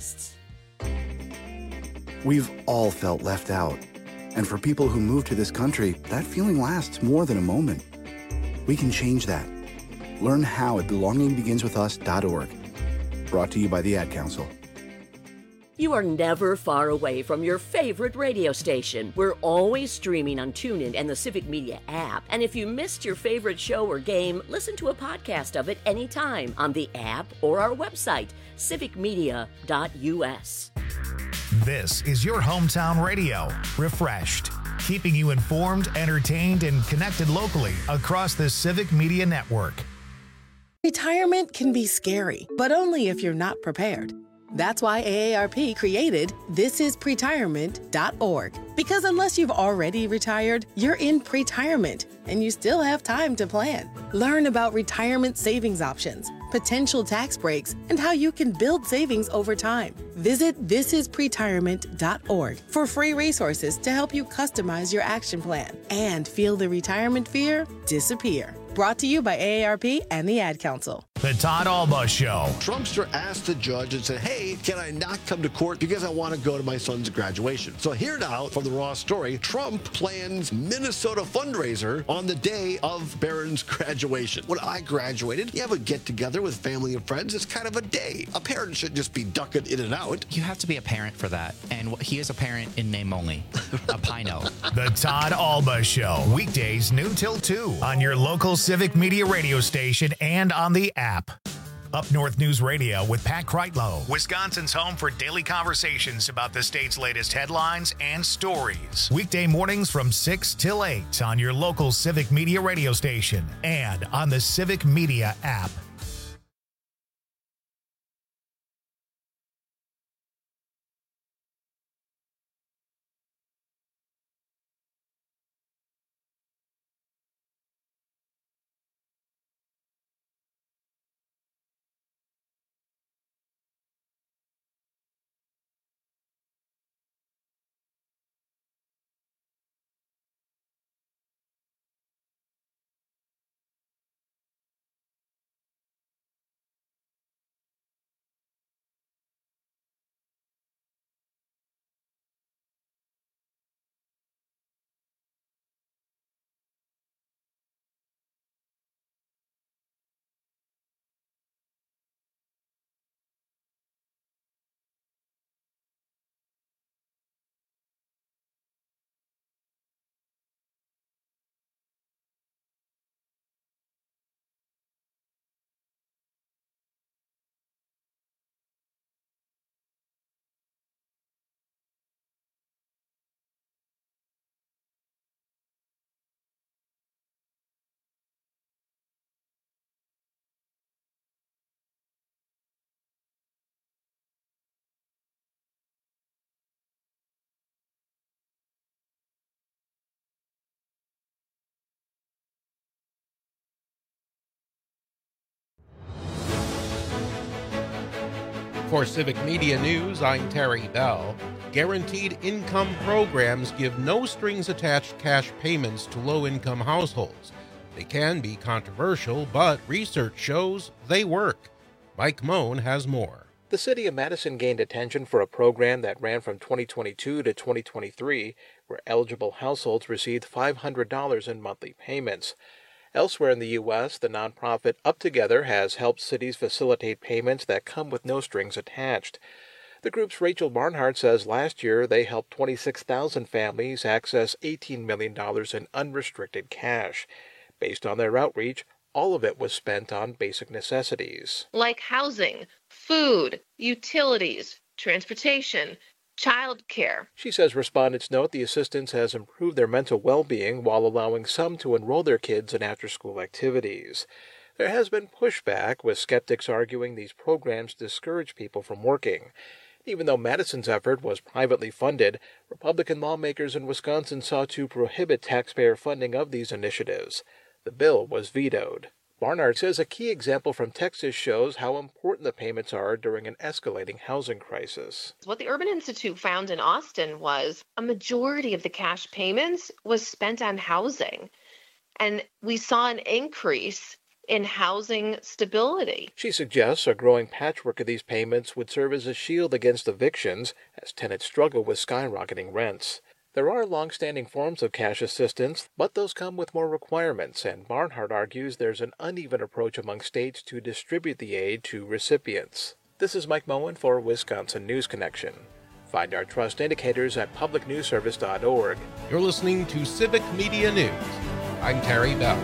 podcasts. We've all felt left out. And for people who move to this country, that feeling lasts more than a moment. We can change that. Learn how at belongingbeginswithus.org. Brought to you by the Ad Council. You are never far away from your favorite radio station. We're always streaming on TuneIn and the Civic Media app. And if you missed your favorite show or game, listen to a podcast of it anytime on the app or our website, civicmedia.us. This is your hometown radio, refreshed, keeping you informed, entertained, and connected locally across the Civic Media Network. Retirement can be scary, but only if you're not prepared. That's why AARP created thisispretirement.org. Because unless you've already retired, you're in pretirement, and you still have time to plan. Learn about retirement savings options, potential tax breaks, and how you can build savings over time. Visit thisispretirement.org for free resources to help you customize your action plan and feel the retirement fear disappear. Brought to you by AARP and the Ad Council. The Todd Alba Show. Trumpster asked the judge and said, hey, can I not come to court because I want to go to my son's graduation? So here now from the Raw story, Trump plans Minnesota fundraiser on the day of Barron's graduation. When I graduated, you have a get-together with family and friends. It's kind of a day. A parent should just be ducking in and out. You have to be a parent for that. And he is a parent in name only. A Pino. The Todd Alba Show. Weekdays noon till 2 on your local Civic Media radio station and on the app. Up North News Radio with Pat Kreitlow, Wisconsin's home for daily conversations about the state's latest headlines and stories. Weekday mornings from 6 till 8 on your local Civic Media radio station and on the Civic Media app. For Civic Media News, I'm Terry Bell. Guaranteed income programs give no strings attached cash payments to low-income households. They can be controversial, but research shows they work. Mike Moan has more. The city of Madison gained attention for a program that ran from 2022 to 2023, where eligible households received $500 in monthly payments. Elsewhere in the U.S., the nonprofit Up Together has helped cities facilitate payments that come with no strings attached. The group's Rachel Barnhart says last year they helped 26,000 families access $18 million in unrestricted cash. Based on their outreach, all of it was spent on basic necessities. Like housing, food, utilities, transportation, child care. She says respondents note the assistance has improved their mental well-being while allowing some to enroll their kids in after-school activities. There has been pushback, with skeptics arguing these programs discourage people from working. Even though Madison's effort was privately funded, Republican lawmakers in Wisconsin sought to prohibit taxpayer funding of these initiatives. The bill was vetoed. Barnard says a key example from Texas shows how important the payments are during an escalating housing crisis. What the Urban Institute found in Austin was a majority of the cash payments was spent on housing. And we saw an increase in housing stability. She suggests a growing patchwork of these payments would serve as a shield against evictions as tenants struggle with skyrocketing rents. There are long-standing forms of cash assistance, but those come with more requirements, and Barnhart argues there's an uneven approach among states to distribute the aid to recipients. This is Mike Moen for Wisconsin News Connection. Find our trust indicators at publicnewsservice.org. You're listening to Civic Media News. I'm Terry Bell.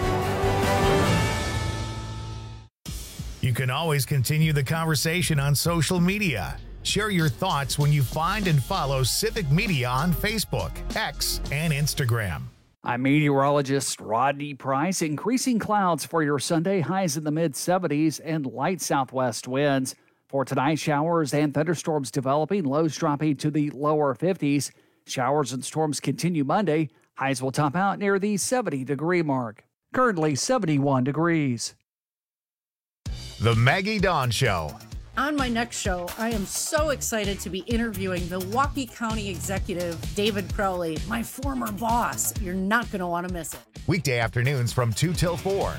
You can always continue the conversation on social media. Share your thoughts when you find and follow Civic Media on Facebook, X, and Instagram. I'm meteorologist Rodney Price. Increasing clouds for your Sunday, highs in the mid-70s and light southwest winds. For tonight, showers and thunderstorms developing, lows dropping to the lower 50s. Showers and storms continue Monday. Highs will top out near the 70-degree mark. Currently 71 degrees. The Maggie Dawn Show. On my next show, I am so excited to be interviewing Milwaukee County Executive David Crowley, my former boss. You're not going to want to miss it. Weekday afternoons from 2 till 4.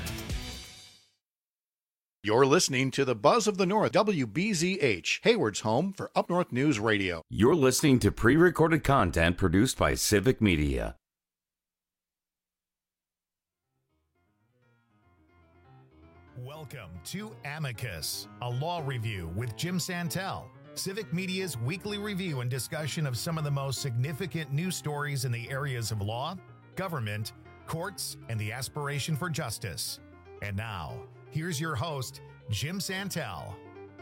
You're listening to the Buzz of the North, WBZH, Hayward's home for Up North News Radio. You're listening to pre-recorded content produced by Civic Media. Welcome to Amicus, a law review with Jim Santel, Civic Media's weekly review and discussion of some of the most significant news stories in the areas of law, government, courts, and the aspiration for justice. And now, here's your host, Jim Santel.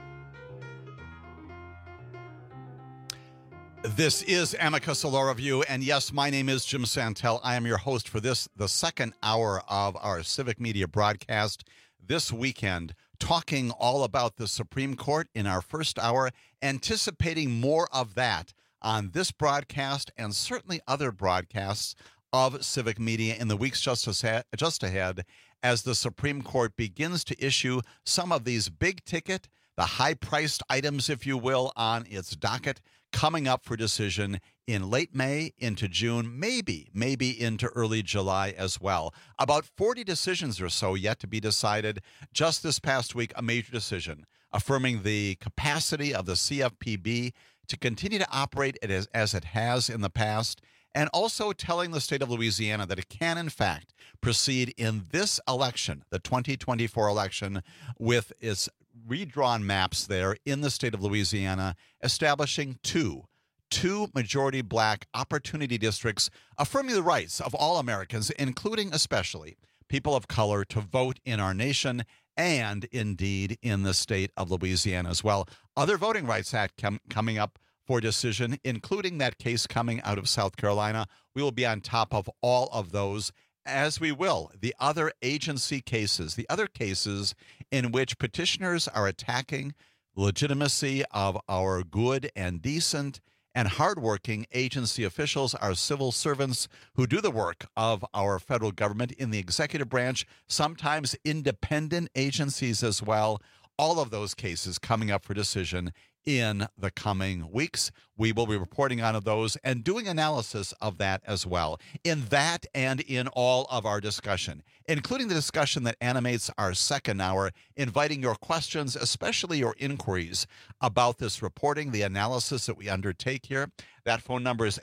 This is Amicus, a law review, and yes, my name is Jim Santel. I am your host for this, the second hour of our Civic Media broadcast this weekend, talking all about the Supreme Court in our first hour, anticipating more of that on this broadcast and certainly other broadcasts of Civic Media in the weeks just ahead as the Supreme Court begins to issue some of these big-ticket, the high-priced items, if you will, on its docket, coming up for decision in late May into June, maybe into early July as well. About 40 decisions or so yet to be decided. Just this past week, a major decision affirming the capacity of the CFPB to continue to operate as it has in the past, and also telling the state of Louisiana that it can, in fact, proceed in this election, the 2024 election, with its redrawn maps there in the state of Louisiana, establishing two majority black opportunity districts, affirming the rights of all Americans, including especially people of color, to vote in our nation and indeed in the state of Louisiana as well. Other Voting Rights Act coming up for decision, including that case coming out of South Carolina. We will be on top of all of those, as we will the other agency cases, the other cases in which petitioners are attacking the legitimacy of our good and decent and hardworking agency officials, our civil servants who do the work of our federal government in the executive branch, sometimes independent agencies as well. All of those cases coming up for decision in the coming weeks. We will be reporting on those and doing analysis of that as well, in that and in all of our discussion, including the discussion that animates our second hour, inviting your questions, especially your inquiries about this reporting, the analysis that we undertake here. That phone number is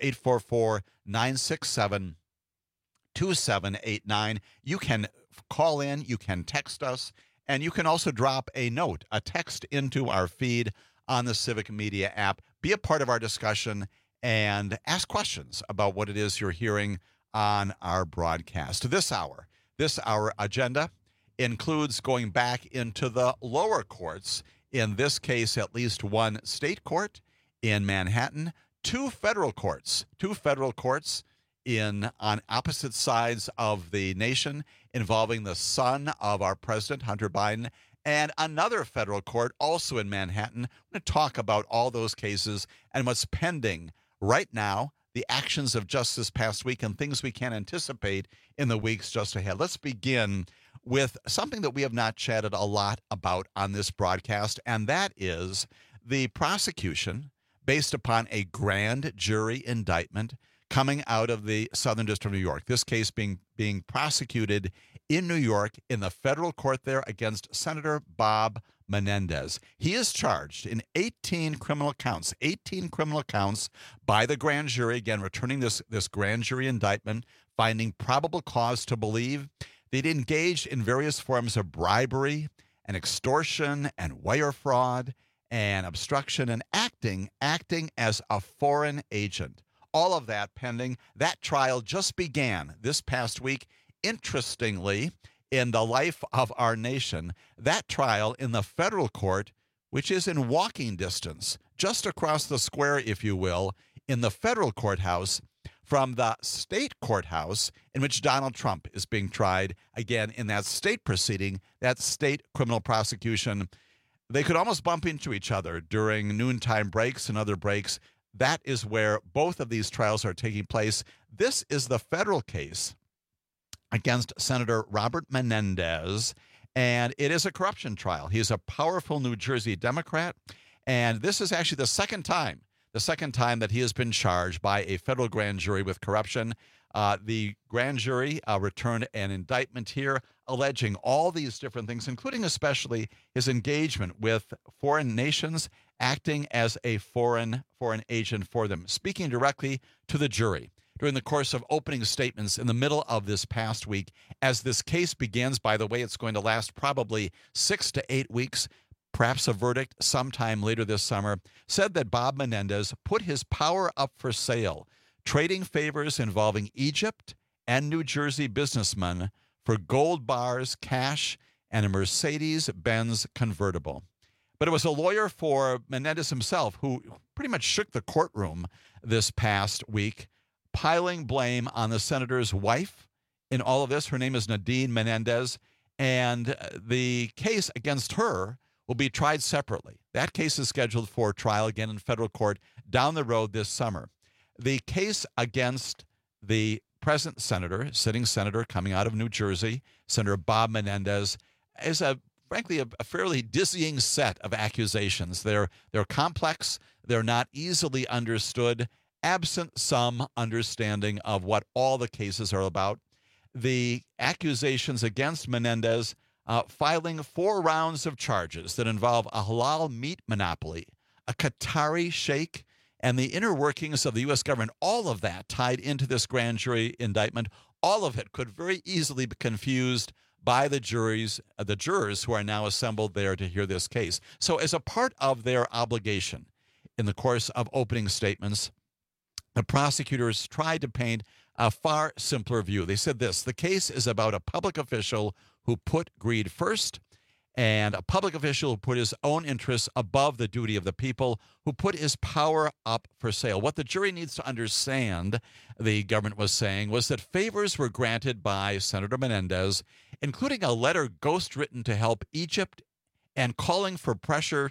844-967-2789. You can call in, you can text us, and you can also drop a note, a text into our feed on the Civic Media app. Be a part of our discussion and ask questions about what it is you're hearing on our broadcast. This hour agenda includes going back into the lower courts, in this case at least one state court in Manhattan, two federal courts on opposite sides of the nation, involving the son of our president, Hunter Biden, and another federal court also in Manhattan. I'm going to talk about all those cases and what's pending right now, the actions of just this past week, and things we can anticipate in the weeks just ahead. Let's begin with something that we have not chatted a lot about on this broadcast, and that is the prosecution based upon a grand jury indictment coming out of the Southern District of New York. This case being prosecuted in New York in the federal court there against Senator Bob Menendez. He is charged in 18 criminal counts by the grand jury, again, returning this grand jury indictment, finding probable cause to believe they'd engaged in various forms of bribery and extortion and wire fraud and obstruction and acting as a foreign agent. All of that pending. That trial just began this past week. Interestingly, in the life of our nation, that trial in the federal court, which is in walking distance, just across the square, if you will, in the federal courthouse from the state courthouse in which Donald Trump is being tried, again, in that state proceeding, that state criminal prosecution. They could almost bump into each other during noontime breaks and other breaks. That is where both of these trials are taking place. This is the federal case against Senator Robert Menendez, and it is a corruption trial. He's a powerful New Jersey Democrat, and this is actually the second time that he has been charged by a federal grand jury with corruption. The grand jury returned an indictment here alleging all these different things, including especially his engagement with foreign nations, acting as a foreign agent for them, speaking directly to the jury during the course of opening statements in the middle of this past week. As this case begins, by the way, it's going to last probably 6 to 8 weeks, perhaps a verdict sometime later this summer, said that Bob Menendez put his power up for sale, trading favors involving Egypt and New Jersey businessmen for gold bars, cash, and a Mercedes-Benz convertible. But it was a lawyer for Menendez himself who pretty much shook the courtroom this past week, piling blame on the senator's wife in all of this. Her name is Nadine Menendez, and the case against her will be tried separately. That case is scheduled for trial again in federal court down the road this summer. The case against the present senator, sitting senator coming out of New Jersey, Senator Bob Menendez, is frankly a fairly dizzying set of accusations. They're complex. They're not easily understood, absent some understanding of what all the cases are about. The accusations against Menendez, filing 4 rounds of charges that involve a halal meat monopoly, a Qatari sheikh, and the inner workings of the U.S. government, all of that tied into this grand jury indictment. All of it could very easily be confused by the jurors who are now assembled there to hear this case. So as a part of their obligation in the course of opening statements, the prosecutors tried to paint a far simpler view. They said this: the case is about a public official who put greed first, and a public official who put his own interests above the duty of the people, who put his power up for sale. What the jury needs to understand, the government was saying, was that favors were granted by Senator Menendez, including a letter ghostwritten to help Egypt and calling for pressure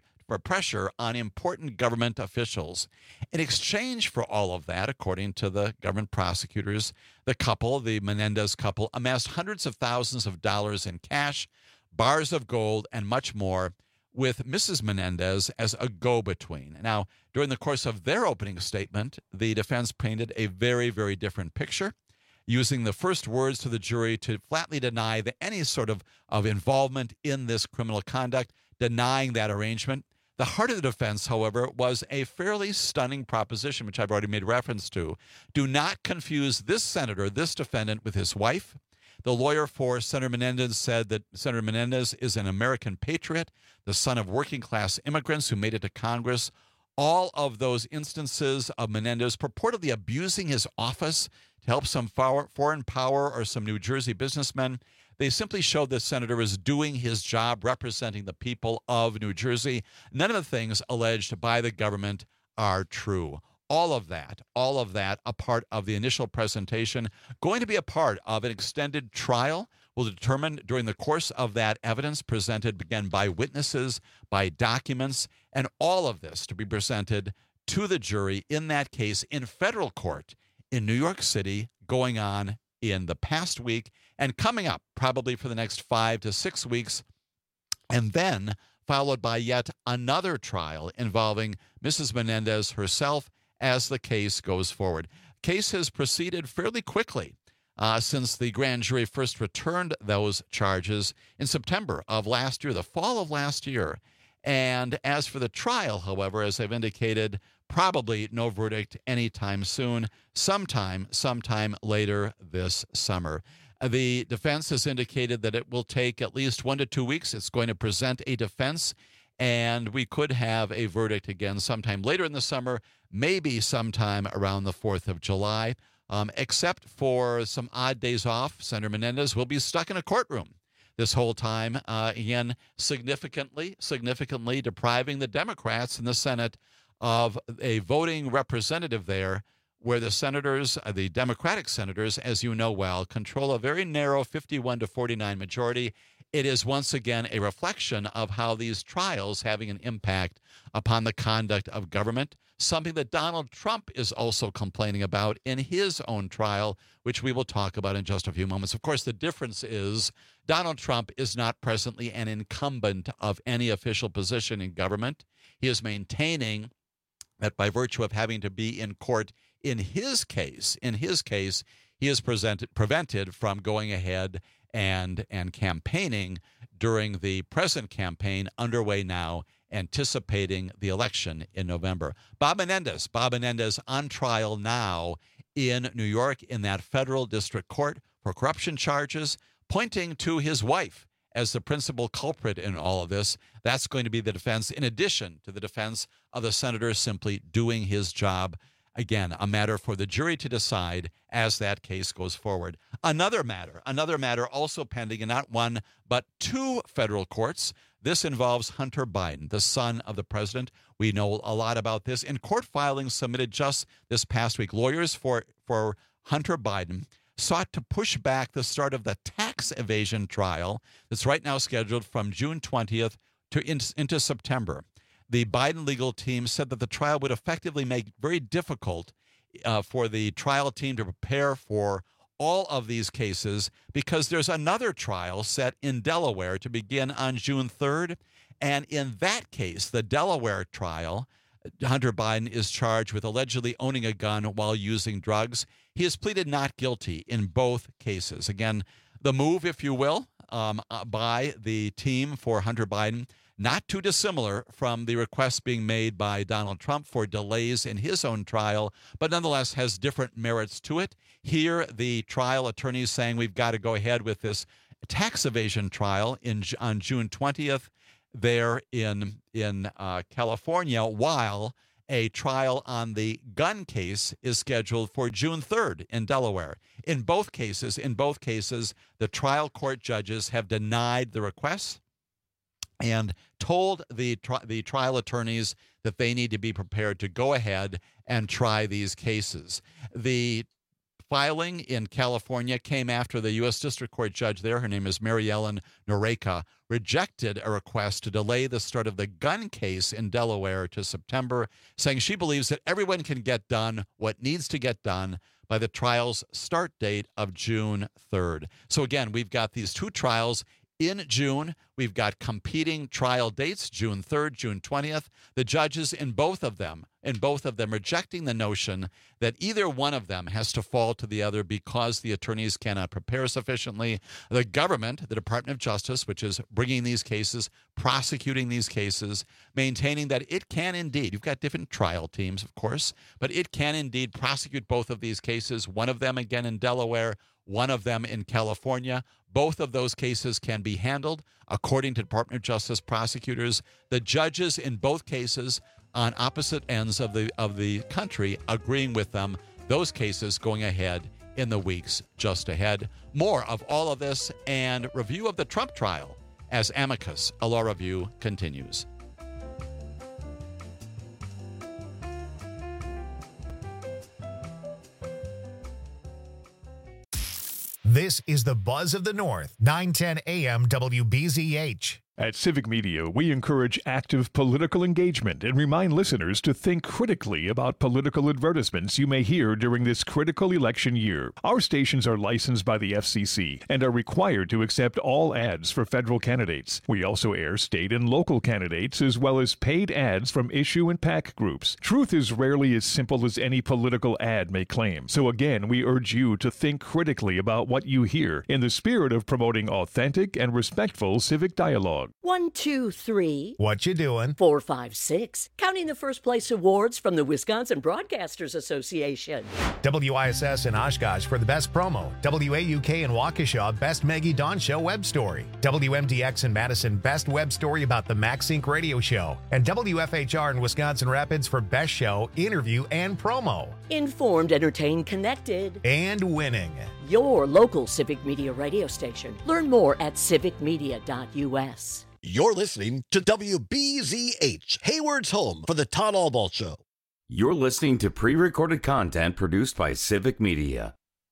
on important government officials. In exchange for all of that, according to the government prosecutors, the Menendez couple, amassed hundreds of thousands of dollars in cash, bars of gold, and much more, with Mrs. Menendez as a go-between. Now, during the course of their opening statement, the defense painted a very, very different picture, using the first words to the jury to flatly deny any sort of involvement in this criminal conduct, denying that arrangement. The heart of the defense, however, was a fairly stunning proposition, which I've already made reference to. Do not confuse this senator, this defendant, with his wife. The lawyer for Senator Menendez said that Senator Menendez is an American patriot, the son of working-class immigrants who made it to Congress. All of those instances of Menendez purportedly abusing his office to help some foreign power or some New Jersey businessmen, they simply showed the senator is doing his job representing the people of New Jersey. None of the things alleged by the government are true. All of that, a part of the initial presentation, going to be a part of an extended trial. Will determine during the course of that evidence presented again by witnesses, by documents, and all of this to be presented to the jury in that case in federal court in New York City, going on in the past week and coming up probably for the next 5 to 6 weeks, and then followed by yet another trial involving Mrs. Menendez herself as the case goes forward. Case has proceeded fairly quickly. since the grand jury first returned those charges in September of last year, the fall of last year. And as for the trial, however, as I've indicated, probably no verdict anytime soon, sometime later this summer. The defense has indicated that it will take at least 1 to 2 weeks. It's going to present a defense, and we could have a verdict again sometime later in the summer, maybe sometime around the 4th of July. Except for some odd days off, Senator Menendez will be stuck in a courtroom this whole time, again, significantly depriving the Democrats in the Senate of a voting representative there, where the senators, the Democratic senators, as you know well, control a very narrow 51 to 49 majority. It is once again a reflection of how these trials having an impact upon the conduct of government, something that Donald Trump is also complaining about in his own trial, which we will talk about in just a few moments. Of course, the difference is Donald Trump is not presently an incumbent of any official position in government. He is maintaining that by virtue of having to be in court in his case, he is prevented from going ahead and campaigning during the present campaign underway now, anticipating the election in November. Bob Menendez on trial now in New York in that federal district court for corruption charges, pointing to his wife as the principal culprit in all of this. That's going to be the defense, in addition to the defense of the senator simply doing his job. Again, a matter for the jury to decide as that case goes forward. Another matter also pending in not one, but 2 federal courts. This involves Hunter Biden, the son of the president. We know a lot about this. In court filings submitted just this past week, lawyers for Hunter Biden sought to push back the start of the tax evasion trial that's right now scheduled from June 20th into September. The Biden legal team said that the trial would effectively make it very difficult for the trial team to prepare for all of these cases because there's another trial set in Delaware to begin on June 3rd. And in that case, the Delaware trial, Hunter Biden is charged with allegedly owning a gun while using drugs. He has pleaded not guilty in both cases. Again, the move, if you will, by the team for Hunter Biden, not too dissimilar from the request being made by Donald Trump for delays in his own trial, but nonetheless has different merits to it. Here, the trial attorneys saying we've got to go ahead with this tax evasion trial on June 20th there in California, while a trial on the gun case is scheduled for June 3rd in Delaware. In both cases, the trial court judges have denied the requests and told the trial attorneys that they need to be prepared to go ahead and try these cases. The filing in California came after the U.S. District Court judge there, her name is Mary Ellen Noreika, rejected a request to delay the start of the gun case in Delaware to September, saying she believes that everyone can get done what needs to get done by the trial's start date of June 3rd. So again, we've got these 2 trials in June. We've got competing trial dates, June 3rd, June 20th. The judges in both of them rejecting the notion that either one of them has to fall to the other because the attorneys cannot prepare sufficiently. The government, the Department of Justice, which is bringing these cases, prosecuting these cases, maintaining that it can indeed, you've got different trial teams, of course, but it can indeed prosecute both of these cases, one of them again in Delaware, one of them in California. Both of those cases can be handled according to Department of Justice prosecutors. The judges in both cases on opposite ends of the country agreeing with them, those cases going ahead in the weeks just ahead. More of all of this and review of the Trump trial as Amicus, a law review, continues. This is the Buzz of the North, 910 AM WBZH. At Civic Media, we encourage active political engagement and remind listeners to think critically about political advertisements you may hear during this critical election year. Our stations are licensed by the FCC and are required to accept all ads for federal candidates. We also air state and local candidates as well as paid ads from issue and PAC groups. Truth is rarely as simple as any political ad may claim. So again, we urge you to think critically about what you hear in the spirit of promoting authentic and respectful civic dialogue. 1, 2, 3. What you doing? 4, 5, 6. Counting the first place awards from the Wisconsin Broadcasters Association. WISS in Oshkosh for the best promo. WAUK in Waukesha, best Maggie Dawn Show web story. WMDX in Madison, best web story about the MaxSync radio show. And WFHR in Wisconsin Rapids for best show, interview, and promo. Informed, entertained, connected. And winning. Your local Civic Media radio station. Learn more at civicmedia.us. You're listening to WBZH, Hayward's home for the Todd Albaugh Show. You're listening to pre-recorded content produced by Civic Media.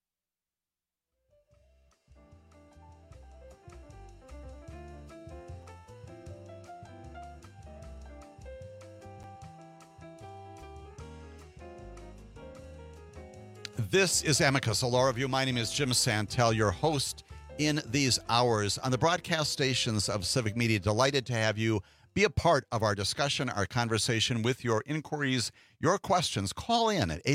This is Amicus, a law review. My name is Jim Santel, your host in these hours on the broadcast stations of Civic Media. Delighted to have you be a part of our discussion, our conversation with your inquiries, your questions. Call in at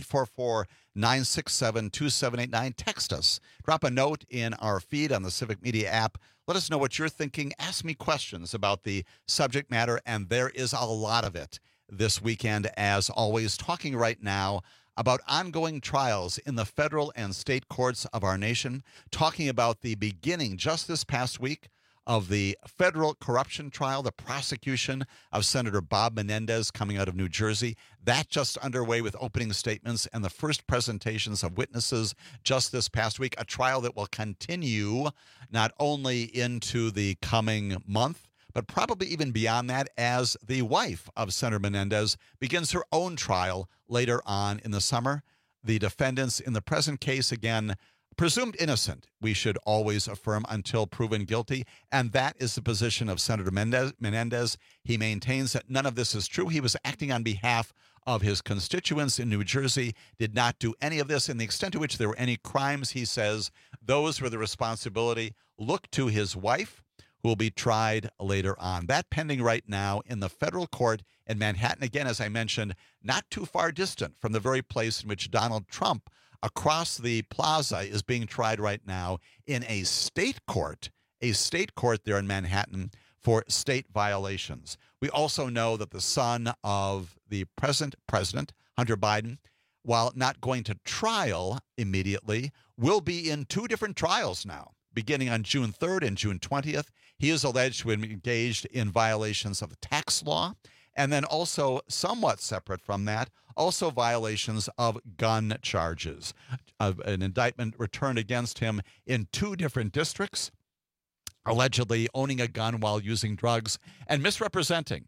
844-967-2789. Text us. Drop a note in our feed on the Civic Media app. Let us know what you're thinking. Ask me questions about the subject matter, and there is a lot of it this weekend, as always, talking right now about ongoing trials in the federal and state courts of our nation, talking about the beginning just this past week of the federal corruption trial, the prosecution of Senator Bob Menendez coming out of New Jersey. That just underway with opening statements and the first presentations of witnesses just this past week, a trial that will continue not only into the coming month, but probably even beyond that, as the wife of Senator Menendez begins her own trial later on in the summer. The defendants in the present case, again, presumed innocent, we should always affirm, until proven guilty, and that is the position of Senator Menendez. He maintains that none of this is true. He was acting on behalf of his constituents in New Jersey, did not do any of this, and the extent to which there were any crimes, he says, those were the responsibility. Look to his wife, who will be tried later on. That pending right now in the federal court in Manhattan. Again, as I mentioned, not too far distant from the very place in which Donald Trump, across the plaza, is being tried right now in a state court there in Manhattan for state violations. We also know that the son of the present president, Hunter Biden, while not going to trial immediately, will be in two different trials now, beginning on June 3rd and June 20th. He is alleged to have engaged in violations of tax law, and then also, somewhat separate from that, also violations of gun charges. An indictment returned against him in two different districts, allegedly owning a gun while using drugs and misrepresenting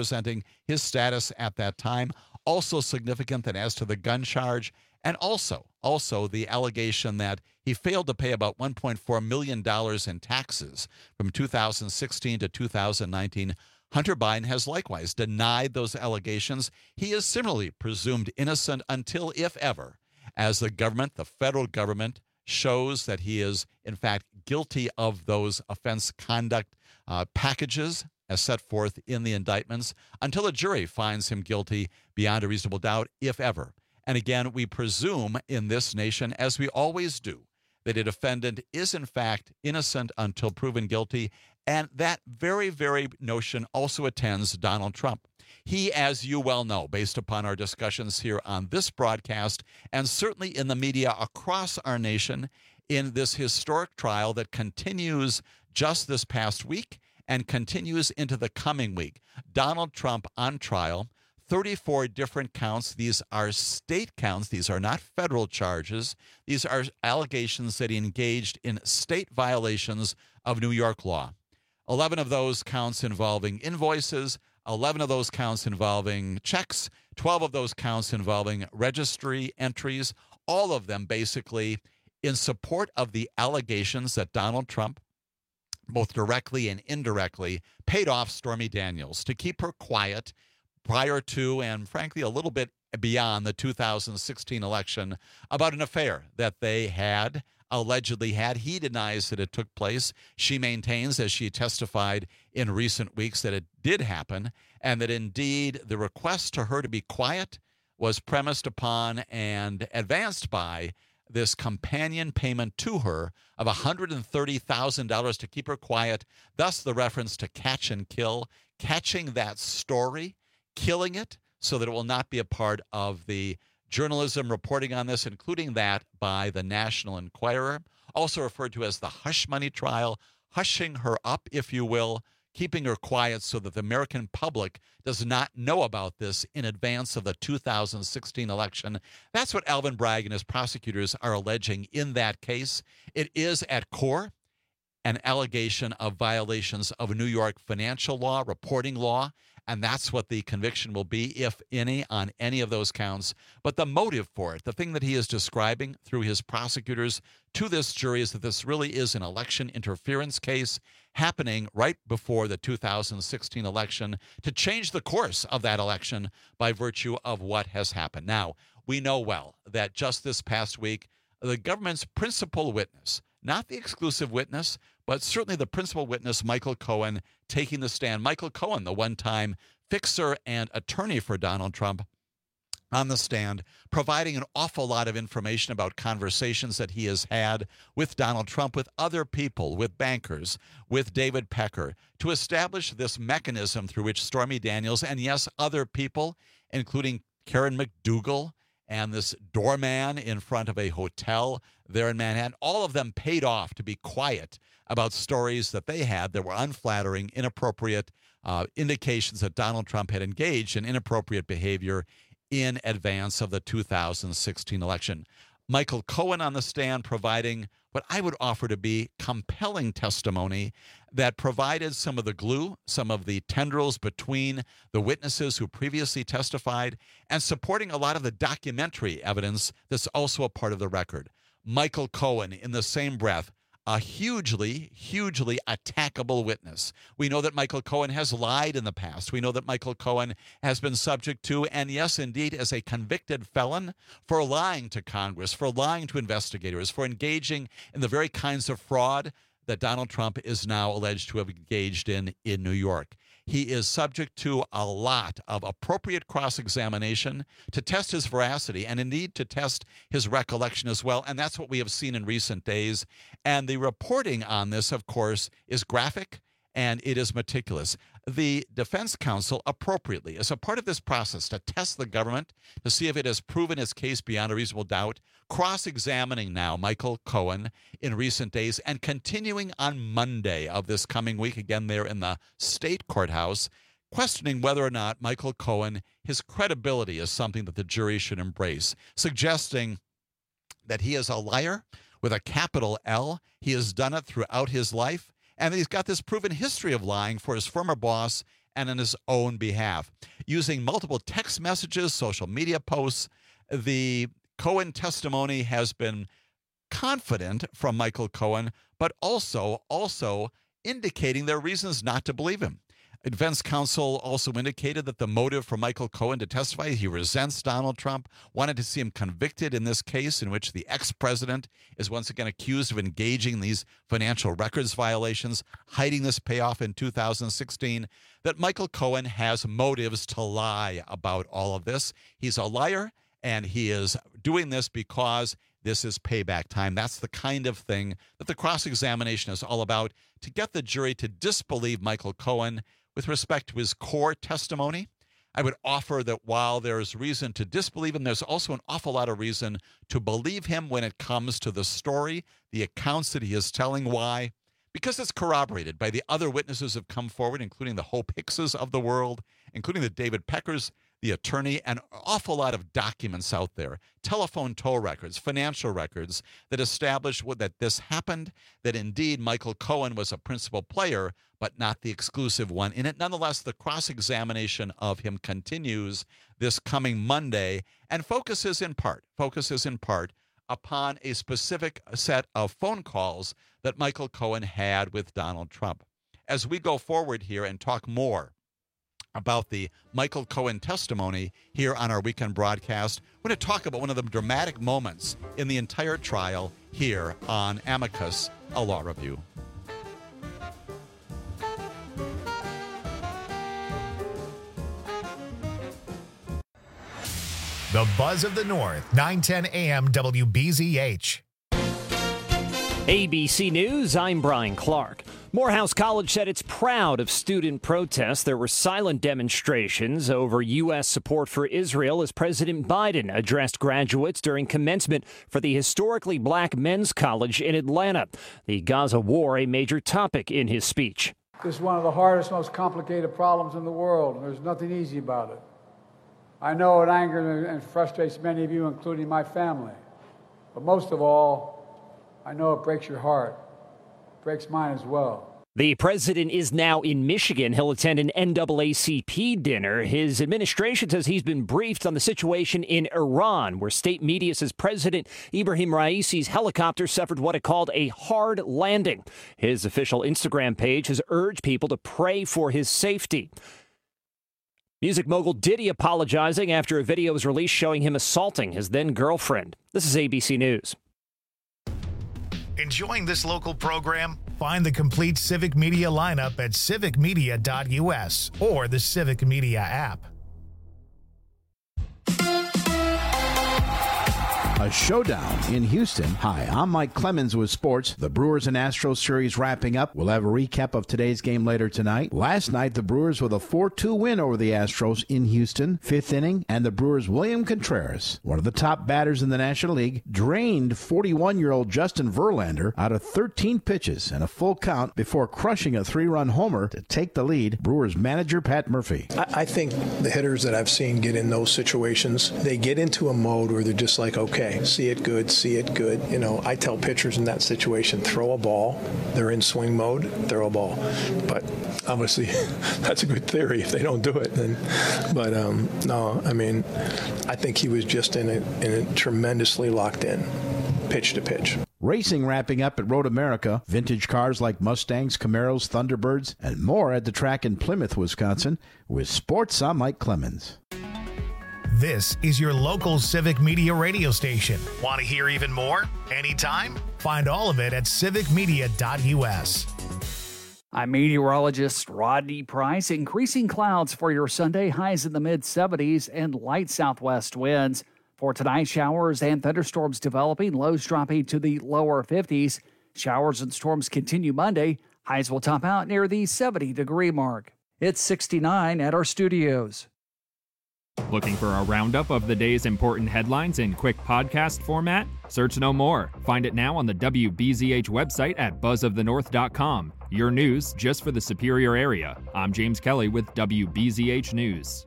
his status at that time. Also significant that as to the gun charge, and also the allegation that he failed to pay about $1.4 million in taxes from 2016 to 2019. Hunter Biden has likewise denied those allegations. He is similarly presumed innocent until, if ever, as the government, the federal government, shows that he is, in fact, guilty of those offense conduct packages as set forth in the indictments, until a jury finds him guilty beyond a reasonable doubt, if ever. And again, we presume in this nation, as we always do, that a defendant is in fact innocent until proven guilty. And that very, very notion also attends Donald Trump. He, as you well know, based upon our discussions here on this broadcast, and certainly in the media across our nation, in this historic trial that continues just this past week and continues into the coming week. Donald Trump on trial, 34 different counts. These are state counts. These are not federal charges. These are allegations that he engaged in state violations of New York law. 11 of those counts involving invoices, 11 of those counts involving checks, 12 of those counts involving registry entries, all of them basically in support of the allegations that Donald Trump both directly and indirectly, paid off Stormy Daniels to keep her quiet prior to, and frankly, a little bit beyond the 2016 election about an affair that they had, allegedly had. He denies that it took place. She maintains, as she testified in recent weeks, that it did happen, and that indeed the request to her to be quiet was premised upon and advanced by this companion payment to her of $130,000 to keep her quiet, thus the reference to catch and kill, catching that story, killing it so that it will not be a part of the journalism reporting on this, including that by the National Enquirer, also referred to as the hush money trial, hushing her up, if you will, keeping her quiet so that the American public does not know about this in advance of the 2016 election. That's what Alvin Bragg and his prosecutors are alleging in that case. It is at core an allegation of violations of New York financial law, reporting law, and that's what the conviction will be, if any, on any of those counts. But the motive for it, the thing that he is describing through his prosecutors to this jury, is that this really is an election interference case happening right before the 2016 election to change the course of that election by virtue of what has happened. Now, we know well that just this past week, the government's principal witness, not the exclusive witness, but certainly the principal witness, Michael Cohen, taking the stand. Michael Cohen, the one-time fixer and attorney for Donald Trump, on the stand, providing an awful lot of information about conversations that he has had with Donald Trump, with other people, with bankers, with David Pecker, to establish this mechanism through which Stormy Daniels, and yes, other people, including Karen McDougal, and this doorman in front of a hotel there in Manhattan, all of them paid off to be quiet about stories that they had that were unflattering, inappropriate indications that Donald Trump had engaged in inappropriate behavior in advance of the 2016 election. Michael Cohen on the stand providing what I would offer to be compelling testimony that provided some of the glue, some of the tendrils between the witnesses who previously testified, and supporting a lot of the documentary evidence that's also a part of the record. Michael Cohen, in the same breath, a hugely, hugely attackable witness. We know that Michael Cohen has lied in the past. We know that Michael Cohen has been subject to, and yes, indeed, as a convicted felon, for lying to Congress, for lying to investigators, for engaging in the very kinds of fraud that Donald Trump is now alleged to have engaged in New York. He is subject to a lot of appropriate cross-examination to test his veracity and indeed to test his recollection as well. And that's what we have seen in recent days. And the reporting on this, of course, is graphic and it is meticulous. The defense counsel appropriately, as a part of this process to test the government, to see if it has proven its case beyond a reasonable doubt, cross-examining now Michael Cohen in recent days and continuing on Monday of this coming week, again there in the state courthouse, questioning whether or not Michael Cohen, his credibility is something that the jury should embrace, suggesting that he is a liar with a capital L. He has done it throughout his life, and he's got this proven history of lying for his former boss and on his own behalf. Using multiple text messages, social media posts, the Cohen testimony has been confident from Michael Cohen, but also indicating there are reasons not to believe him. Defense counsel also indicated that the motive for Michael Cohen to testify, he resents Donald Trump, wanted to see him convicted in this case in which the ex-president is once again accused of engaging in these financial records violations, hiding this payoff in 2016, that Michael Cohen has motives to lie about all of this. He's a liar, and he is doing this because this is payback time. That's the kind of thing that the cross-examination is all about, to get the jury to disbelieve Michael Cohen with respect to his core testimony. I would offer that while there's reason to disbelieve him, there's also an awful lot of reason to believe him when it comes to the story, the accounts that he is telling. Why? Because it's corroborated by the other witnesses who have come forward, including the Hope Hickses of the world, including the David Peckers, the attorney, an awful lot of documents out there, telephone toll records, financial records that establish that this happened, that indeed Michael Cohen was a principal player, but not the exclusive one in it. Nonetheless, the cross-examination of him continues this coming Monday and focuses in part upon a specific set of phone calls that Michael Cohen had with Donald Trump. As we go forward here and talk more about the Michael Cohen testimony here on our weekend broadcast, we're going to talk about one of the dramatic moments in the entire trial here on Amicus, a law review. The Buzz of the North, 910 AM WBZH. ABC News, I'm Brian Clark. Morehouse College said it's proud of student protests. There were silent demonstrations over U.S. support for Israel as President Biden addressed graduates during commencement for the historically black men's college in Atlanta. The Gaza war, a major topic in his speech. This is one of the hardest, most complicated problems in the world, and there's nothing easy about it. I know it angers and frustrates many of you, including my family. But most of all, I know it breaks your heart. It breaks mine as well. The president is now in Michigan. He'll attend an NAACP dinner. His administration says he's been briefed on the situation in Iran, where state media says President Ibrahim Raisi's helicopter suffered what it called a hard landing. His official Instagram page has urged people to pray for his safety. Music mogul Diddy apologizing after a video was released showing him assaulting his then-girlfriend. This is ABC News. Enjoying this local program? Find the complete Civic Media lineup at civicmedia.us or the Civic Media app. A showdown in Houston. Hi, I'm Mike Clemens with sports. The Brewers and Astros series wrapping up. We'll have a recap of today's game later tonight. Last night, the Brewers with a 4-2 win over the Astros in Houston. Fifth inning, and the Brewers' William Contreras, one of the top batters in the National League, drained 41-year-old Justin Verlander out of 13 pitches and a full count before crushing a 3-run homer to take the lead. Brewers manager Pat Murphy. I think the hitters that I've seen get in those situations, they get into a mode where they're just like, okay, see it good. You know, I tell pitchers in that situation, throw a ball. They're in swing mode, throw a ball. But obviously, that's a good theory if they don't do it. Then, but no, I mean, I think he was just in a tremendously locked in, pitch to pitch. Racing wrapping up at Road America. Vintage cars like Mustangs, Camaros, Thunderbirds, and more at the track in Plymouth, Wisconsin. With sports, I'm Mike Clemens. This is your local Civic Media radio station. Want to hear even more? Anytime? Find all of it at civicmedia.us. I'm meteorologist Rodney Price. Increasing clouds for your Sunday, highs in the mid-70s and light southwest winds. For tonight, showers and thunderstorms developing, lows dropping to the lower 50s. Showers and storms continue Monday. Highs will top out near the 70-degree mark. It's 69 at our studios. Looking for a roundup of the day's important headlines in quick podcast format? Search no more. Find it now on the WBZH website at buzzofthenorth.com. Your news just for the Superior area. I'm James Kelly with WBZH News.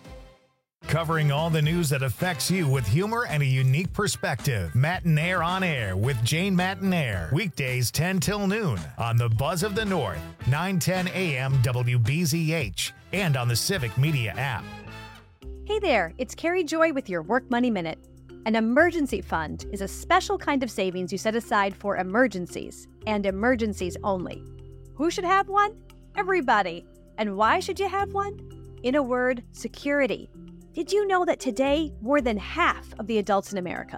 Covering all the news that affects you with humor and a unique perspective. Matinaire on Air with Jane Matinaire. Weekdays 10 till noon on the Buzz of the North, 910 AM WBZH, and on the Civic Media app. Hey there, it's Carrie Joy with your Work Money Minute. An emergency fund is a special kind of savings you set aside for emergencies, and emergencies only. Who should have one? Everybody. And why should you have one? In a word, security. Did you know that today, more than half of the adults in America,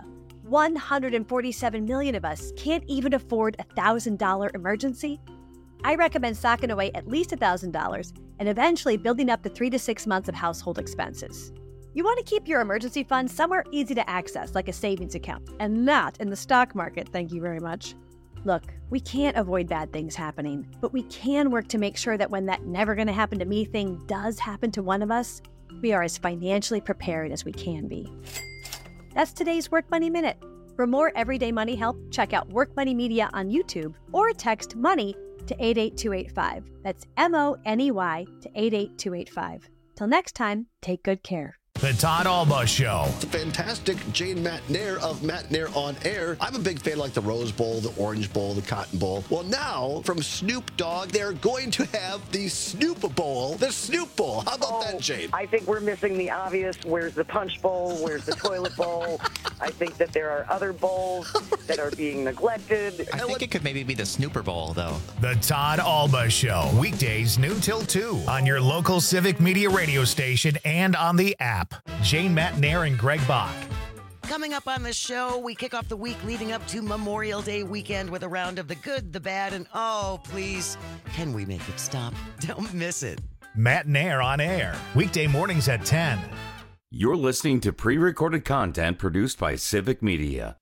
147 million of us, can't even afford a $1,000 emergency? I recommend socking away at least $1,000 and eventually building up to 3 to 6 months of household expenses. You want to keep your emergency fund somewhere easy to access, like a savings account, and not in the stock market, thank you very much. Look, we can't avoid bad things happening, but we can work to make sure that when that never going to happen to me thing does happen to one of us, we are as financially prepared as we can be. That's today's Work Money Minute. For more everyday money help, check out Work Money Media on YouTube or text MONEY to 88285. That's MONEY to 88285. Till next time, take good care. The Todd Alba Show. It's a fantastic Jane Matt Nair of Matt Nair on Air. I'm a big fan of like the Rose Bowl, the Orange Bowl, the Cotton Bowl. Well, now from Snoop Dogg, they're going to have the Snoop Bowl, the Snoop Bowl. How about that, Jane? I think we're missing the obvious. Where's the Punch Bowl? Where's the Toilet Bowl? I think that there are other bowls that are being neglected. I think it could maybe be the Snooper Bowl, though. The Todd Alba Show. Weekdays noon till 2 on your local Civic Media radio station and on the app. Jane Matt Nair and Greg Bach. Coming up on the show, we kick off the week leading up to Memorial Day weekend with a round of the good, the bad, and oh, please, can we make it stop? Don't miss it. Matt Nair on Air. Weekday mornings at 10. You're listening to pre-recorded content produced by Civic Media.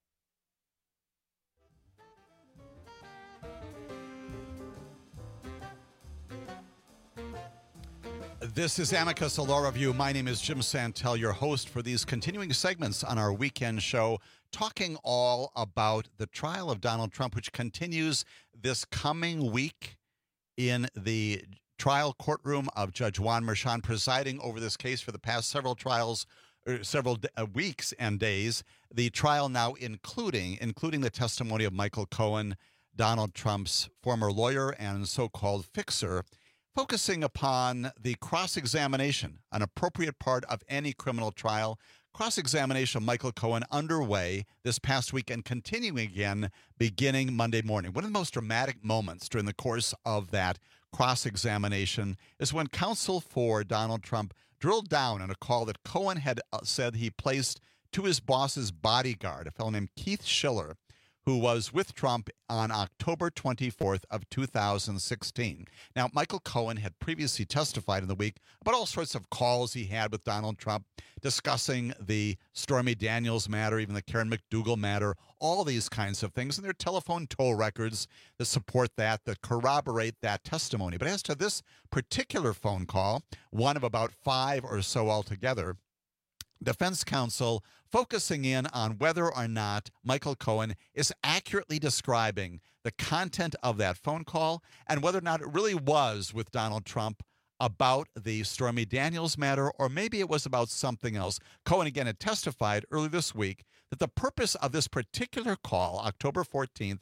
This is Amicus, a law review. My name is Jim Santel, your host for these continuing segments on our weekend show, talking all about the trial of Donald Trump, which continues this coming week in the trial courtroom of Judge Juan Merchan, presiding over this case for the past several weeks and days. The trial now including the testimony of Michael Cohen, Donald Trump's former lawyer and so-called fixer, focusing upon the cross-examination, an appropriate part of any criminal trial. Cross-examination of Michael Cohen underway this past week and continuing again beginning Monday morning. One of the most dramatic moments during the course of that cross-examination is when counsel for Donald Trump drilled down on a call that Cohen had said he placed to his boss's bodyguard, a fellow named Keith Schiller, who was with Trump on October 24th of 2016. Now, Michael Cohen had previously testified in the week about all sorts of calls he had with Donald Trump, discussing the Stormy Daniels matter, even the Karen McDougal matter, all these kinds of things, and there are telephone toll records that support that corroborate that testimony. But as to this particular phone call, one of about 5 or so altogether, defense counsel focusing in on whether or not Michael Cohen is accurately describing the content of that phone call and whether or not it really was with Donald Trump about the Stormy Daniels matter, or maybe it was about something else. Cohen again had testified earlier this week that the purpose of this particular call, October 14th,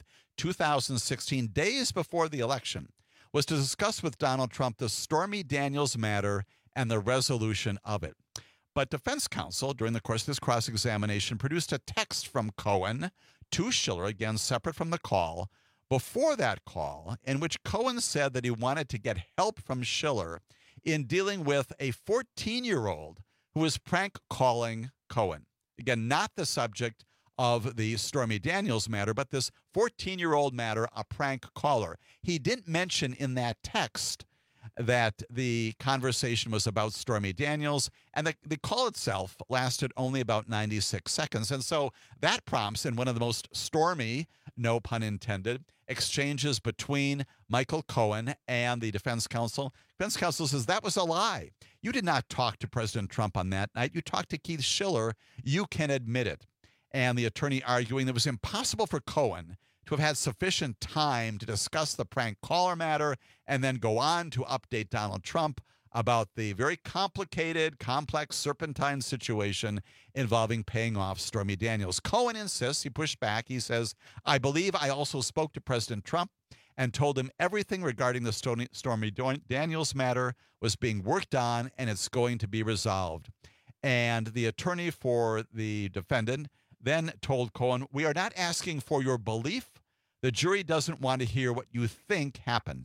2016, days before the election, was to discuss with Donald Trump the Stormy Daniels matter and the resolution of it. But defense counsel, during the course of this cross-examination, produced a text from Cohen to Schiller, again separate from the call, before that call, in which Cohen said that he wanted to get help from Schiller in dealing with a 14-year-old who was prank calling Cohen. Again, not the subject of the Stormy Daniels matter, but this 14-year-old matter, a prank caller. He didn't mention in that text that the conversation was about Stormy Daniels, and the call itself lasted only about 96 seconds. And so that prompts, in one of the most stormy, no pun intended, exchanges between Michael Cohen and the defense counsel. Defense counsel says that was a lie. You did not talk to President Trump on that night. You talked to Keith Schiller. You can admit it. And the attorney arguing that it was impossible for Cohen to have had sufficient time to discuss the prank caller matter and then go on to update Donald Trump about the very complicated, complex, serpentine situation involving paying off Stormy Daniels. Cohen insists, he pushed back, he says, I believe I also spoke to President Trump and told him everything regarding the Stormy Daniels matter was being worked on and it's going to be resolved. And the attorney for the defendant then told Cohen, we are not asking for your belief. The jury doesn't want to hear what you think happened.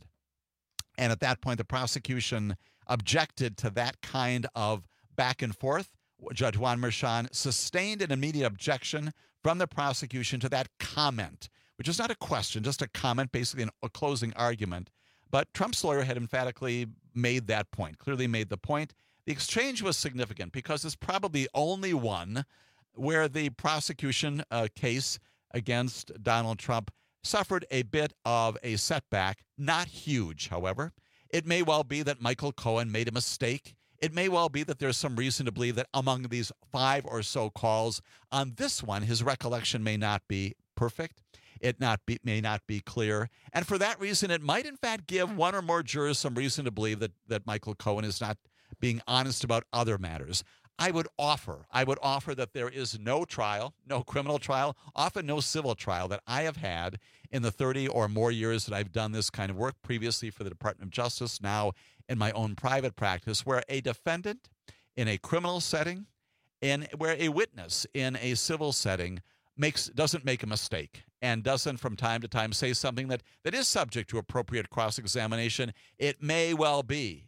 And at that point, the prosecution objected to that kind of back and forth. Judge Juan Merchan sustained an immediate objection from the prosecution to that comment, which is not a question, just a comment, basically a closing argument. But Trump's lawyer had emphatically made that point, clearly made the point. The exchange was significant because it's probably only one where the prosecution case against Donald Trump suffered a bit of a setback, not huge, however. It may well be that Michael Cohen made a mistake. It may well be that there's some reason to believe that among these 5 or so calls, on this one, his recollection may not be perfect. It may not be clear. And for that reason, it might in fact give one or more jurors some reason to believe that Michael Cohen is not being honest about other matters. I would offer that there is no trial, no criminal trial, often no civil trial that I have had in the 30 or more years that I've done this kind of work, previously for the Department of Justice, now in my own private practice, where a defendant in a criminal setting and where a witness in a civil setting doesn't make a mistake and doesn't from time to time say something that is subject to appropriate cross-examination. It may well be,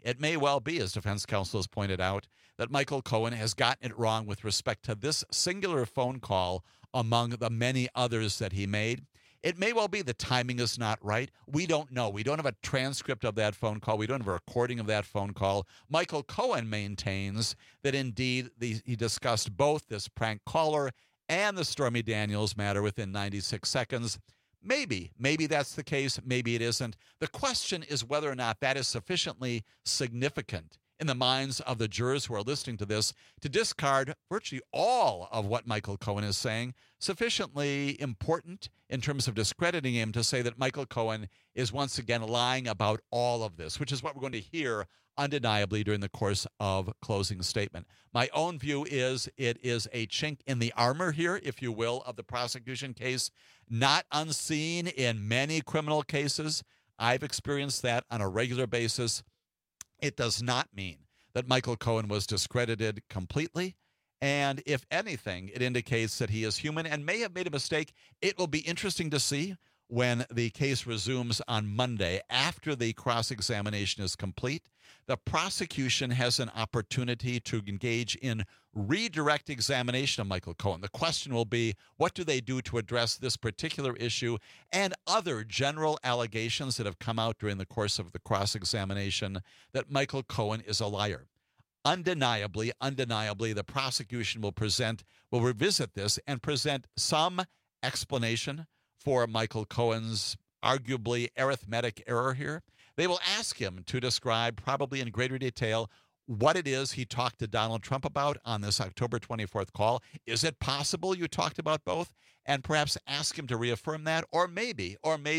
as defense counsel has pointed out, that Michael Cohen has gotten it wrong with respect to this singular phone call among the many others that he made. It may well be the timing is not right. We don't know. We don't have a transcript of that phone call. We don't have a recording of that phone call. Michael Cohen maintains that indeed he discussed both this prank caller and the Stormy Daniels matter within 96 seconds. Maybe that's the case. Maybe it isn't. The question is whether or not that is sufficiently significant in the minds of the jurors who are listening to this to discard virtually all of what Michael Cohen is saying, sufficiently important in terms of discrediting him to say that Michael Cohen is once again lying about all of this, which is what we're going to hear undeniably during the course of closing statement. My own view is it is a chink in the armor here, if you will, of the prosecution case, not unseen in many criminal cases. I've experienced that on a regular basis. It does not mean that Michael Cohen was discredited completely. And if anything, it indicates that he is human and may have made a mistake. It will be interesting to see when the case resumes on Monday after the cross-examination is complete. The prosecution has an opportunity to engage in redirect examination of Michael Cohen. The question will be, what do they do to address this particular issue and other general allegations that have come out during the course of the cross-examination that Michael Cohen is a liar? Undeniably, the prosecution will revisit this and present some explanation for Michael Cohen's arguably arithmetic error here. They will ask him to describe, probably in greater detail, what it is he talked to Donald Trump about on this October 24th call. Is it possible you talked about both? And perhaps ask him to reaffirm that, or maybe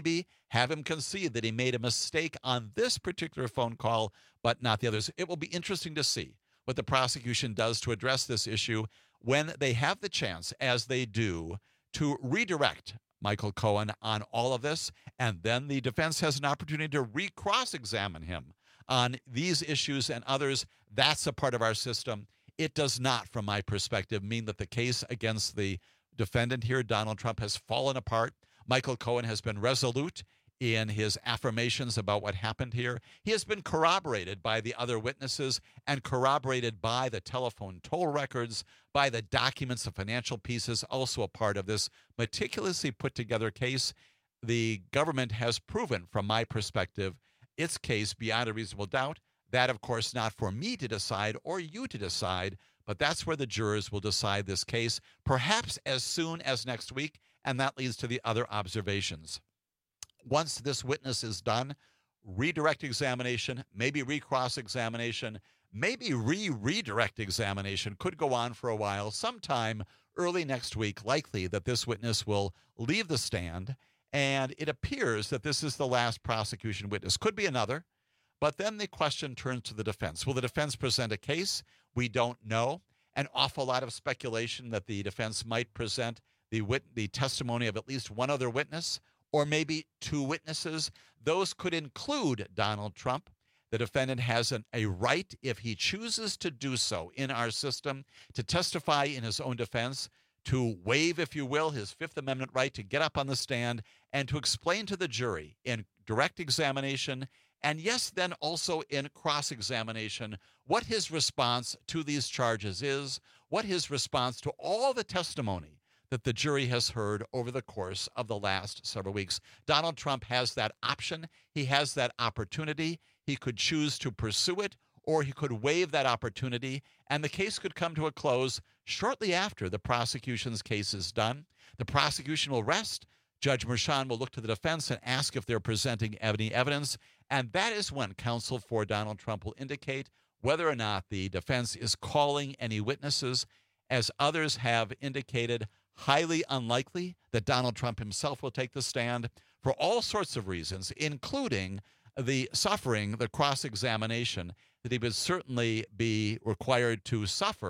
have him concede that he made a mistake on this particular phone call, but not the others. It will be interesting to see what the prosecution does to address this issue when they have the chance, as they do, to redirect Michael Cohen on all of this, and then the defense has an opportunity to re-cross-examine him on these issues and others. That's a part of our system. It does not, from my perspective, mean that the case against the defendant here, Donald Trump, has fallen apart. Michael Cohen has been resolute in his affirmations about what happened here. He has been corroborated by the other witnesses and corroborated by the telephone toll records, by the documents, the financial pieces, also a part of this meticulously put together case. The government has proven, from my perspective, its case beyond a reasonable doubt. That, of course, not for me to decide or you to decide, but that's where the jurors will decide this case, perhaps as soon as next week, and that leads to the other observations. Once this witness is done, redirect examination, maybe recross examination, maybe redirect examination could go on for a while. Sometime early next week, likely that this witness will leave the stand, and it appears that this is the last prosecution witness. Could be another, but then the question turns to the defense. Will the defense present a case? We don't know. An awful lot of speculation that the defense might present the testimony of at least one other witness, or maybe two witnesses. Those could include Donald Trump. The defendant has a right, if he chooses to do so in our system, to testify in his own defense, to waive, if you will, his Fifth Amendment right to get up on the stand and to explain to the jury in direct examination, and yes, then also in cross-examination, what his response to these charges is, what his response to all the testimony that the jury has heard over the course of the last several weeks. Donald Trump has that option. He has that opportunity. He could choose to pursue it, or he could waive that opportunity, and the case could come to a close shortly after the prosecution's case is done. The prosecution will rest. Judge Merchan will look to the defense and ask if they're presenting any evidence, and that is when counsel for Donald Trump will indicate whether or not the defense is calling any witnesses. As others have indicated, highly unlikely that Donald Trump himself will take the stand for all sorts of reasons, including the cross-examination that he would certainly be required to suffer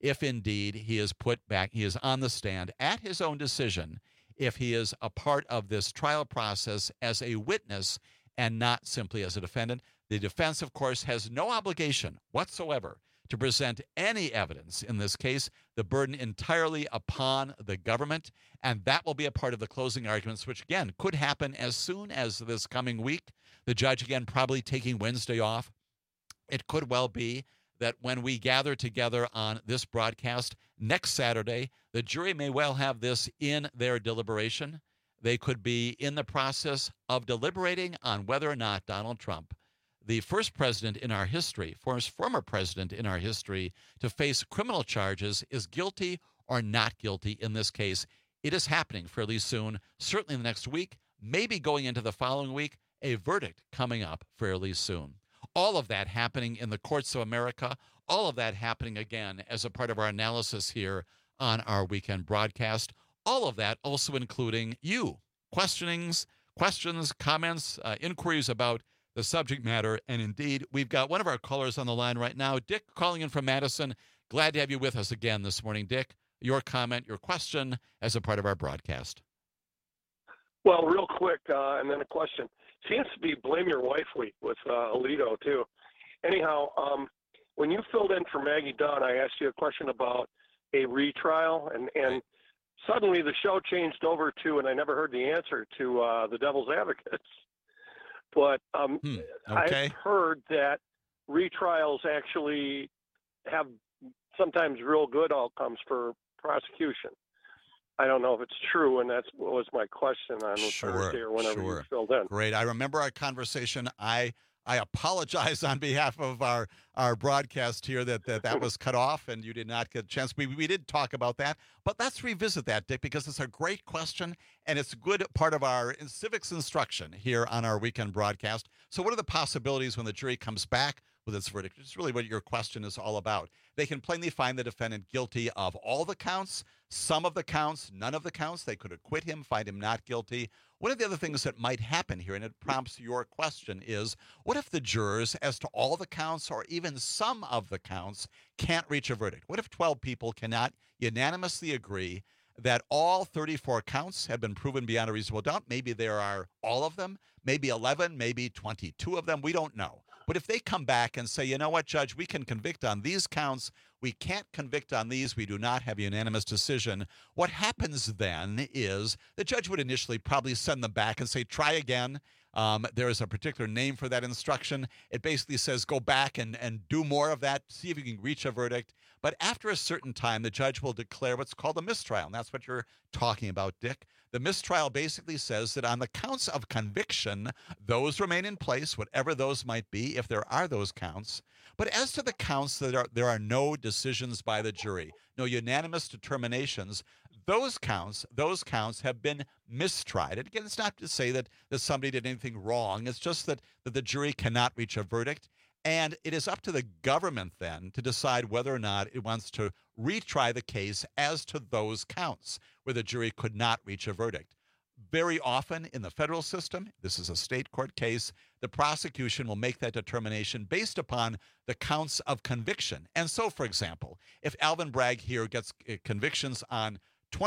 if indeed he is put back, he is on the stand at his own decision, if he is a part of this trial process as a witness and not simply as a defendant. The defense, of course, has no obligation whatsoever to present any evidence in this case, the burden entirely upon the government, and that will be a part of the closing arguments, which, again, could happen as soon as this coming week. The judge, again, probably taking Wednesday off. It could well be that when we gather together on this broadcast next Saturday, the jury may well have this in their deliberation. They could be in the process of deliberating on whether or not Donald Trump, the first president in our history, former president in our history, to face criminal charges, is guilty or not guilty in this case. It is happening fairly soon, certainly in the next week, maybe going into the following week, a verdict coming up fairly soon. All of that happening in the courts of America, all of that happening again as a part of our analysis here on our weekend broadcast. All of that also including you, questions, comments, inquiries about the subject matter. And indeed, we've got one of our callers on the line right now, Dick, calling in from Madison. Glad to have you with us again this morning, Dick. Your comment, your question as a part of our broadcast. Well, real quick, and then a question. Seems to be Blame Your Wife week with Alito, too. Anyhow, when you filled in for Maggie Dunn, I asked you a question about a retrial, and suddenly the show changed over to, and I never heard the answer, to the Devil's Advocates. But Okay. I've heard that retrials actually have sometimes real good outcomes for prosecution. I don't know if it's true, and that's what was my question on Thursday or whenever you filled in. Great. I remember our conversation. I apologize on behalf of our broadcast here that was cut off and you did not get a chance. We did talk about that, but let's revisit that, Dick, because it's a great question and it's a good part of our civics instruction here on our weekend broadcast. So what are the possibilities when the jury comes back with its verdict? It's really what your question is all about. They can plainly find the defendant guilty of all the counts, some of the counts, none of the counts. They could acquit him, find him not guilty. One of the other things that might happen here, and it prompts your question, is what if the jurors, as to all the counts or even some of the counts, can't reach a verdict? What if 12 people cannot unanimously agree that all 34 counts have been proven beyond a reasonable doubt? Maybe there are all of them, maybe 11, maybe 22 of them. We don't know. But if they come back and say, you know what, Judge, we can convict on these counts, we can't convict on these, we do not have a unanimous decision, what happens then is the judge would initially probably send them back and say, try again. There is a particular name for that instruction. It basically says go back and do more of that, see if you can reach a verdict. But after a certain time, the judge will declare what's called a mistrial, and that's what you're talking about, Dick. The mistrial basically says that on the counts of conviction, those remain in place, whatever those might be, if there are those counts. But as to the counts that there are no decisions by the jury, no unanimous determinations, those counts have been mistried. And again, it's not to say that somebody did anything wrong. It's just that the jury cannot reach a verdict. And it is up to the government then to decide whether or not it wants to retry the case as to those counts where the jury could not reach a verdict. Very often in the federal system, this is a state court case, the prosecution will make that determination based upon the counts of conviction. And so, for example, if Alvin Bragg here gets convictions on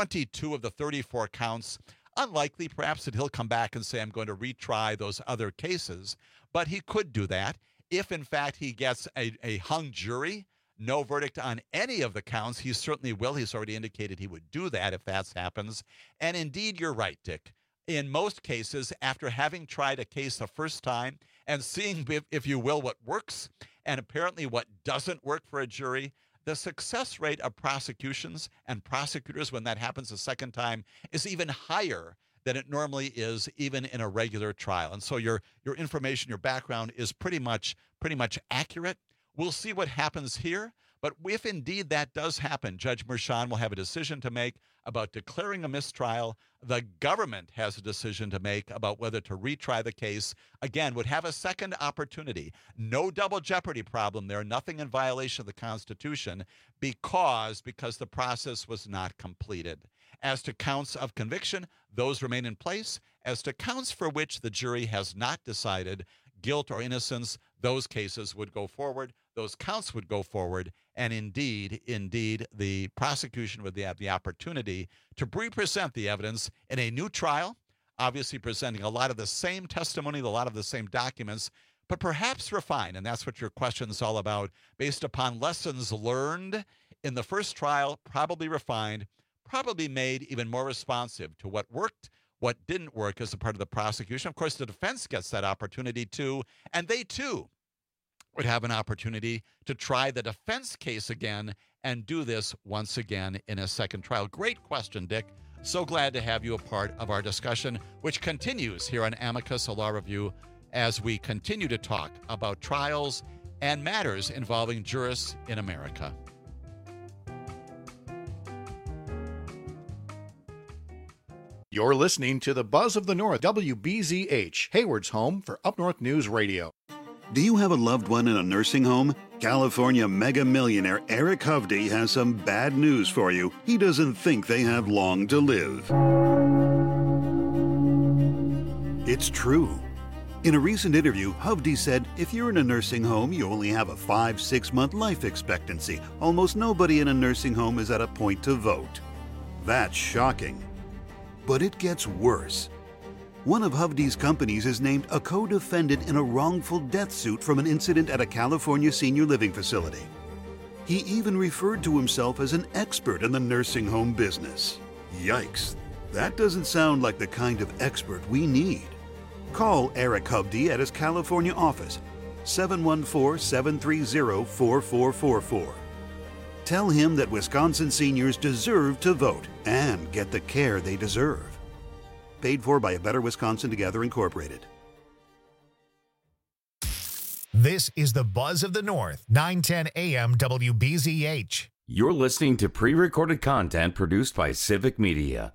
22 of the 34 counts, unlikely perhaps that he'll come back and say, I'm going to retry those other cases, but he could do that. If, in fact, he gets a hung jury, no verdict on any of the counts, he certainly will. He's already indicated he would do that if that happens. And indeed, you're right, Dick. In most cases, after having tried a case the first time and seeing, if you will, what works and apparently what doesn't work for a jury, the success rate of prosecutions and prosecutors when that happens a second time is even higher than it normally is even in a regular trial. And so your information, your background is pretty much accurate. We'll see what happens here. But if indeed that does happen, Judge Merchan will have a decision to make about declaring a mistrial. The government has a decision to make about whether to retry the case. Again, would have a second opportunity. No double jeopardy problem there, nothing in violation of the Constitution because the process was not completed. As to counts of conviction, those remain in place. As to counts for which the jury has not decided guilt or innocence, those cases would go forward. Those counts would go forward. And indeed, the prosecution would have the opportunity to represent the evidence in a new trial, obviously presenting a lot of the same testimony, a lot of the same documents, but perhaps refined. And that's what your question is all about, based upon lessons learned in the first trial, probably refined, probably made even more responsive to what worked, what didn't work as a part of the prosecution. Of course, the defense gets that opportunity too, and they too would have an opportunity to try the defense case again and do this once again in a second trial. Great question, Dick. So glad to have you a part of our discussion, which continues here on Amicus, a Law Review, as we continue to talk about trials and matters involving jurists in America. You're listening to the Buzz of the North, WBZH, Hayward's home for Up North News Radio. Do you have a loved one in a nursing home? California mega millionaire Eric Hovde has some bad news for you. He doesn't think they have long to live. It's true. In a recent interview, Hovde said, if you're in a nursing home, you only have a 5-6 month life expectancy. Almost nobody in a nursing home is at a point to vote. That's shocking. But it gets worse. One of Hovde's companies is named a co-defendant in a wrongful death suit from an incident at a California senior living facility. He even referred to himself as an expert in the nursing home business. Yikes. That doesn't sound like the kind of expert we need. Call Eric Hovde at his California office, 714-730-4444. Tell him that Wisconsin seniors deserve to vote and get the care they deserve. Paid for by A Better Wisconsin Together, Incorporated. This is the Buzz of the North, 910 AM WBZH. You're listening to pre-recorded content produced by Civic Media.